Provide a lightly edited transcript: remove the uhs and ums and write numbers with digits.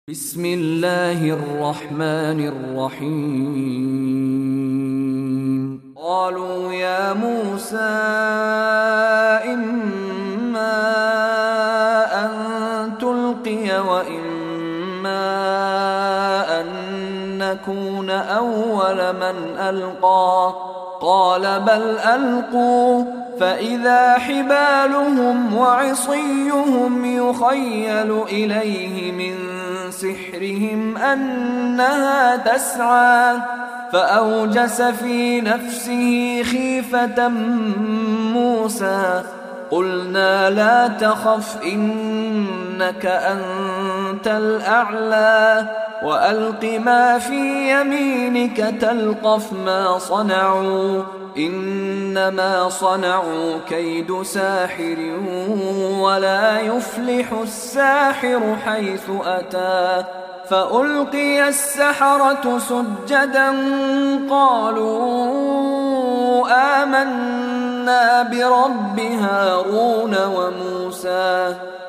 بسم الله الرحمن الرحيم قالوا يا موسى إما أن تلقي وإما أن نكون أول من ألقى قال بل ألقوا فإذا حبالهم وعصيهم يخيل إليه من سحرهم أنها تسعى فأوجس في نفسه خيفة موسى قلنا لا تخف إنك أنت الأعلى وألق ما في يمينك تلقف ما صنعوا إنما صنعوا كيد ساحر ولا يفلح الساحر حيث أتى فألقي السحرة سجدا قالوا آمنا برب هارون وموسى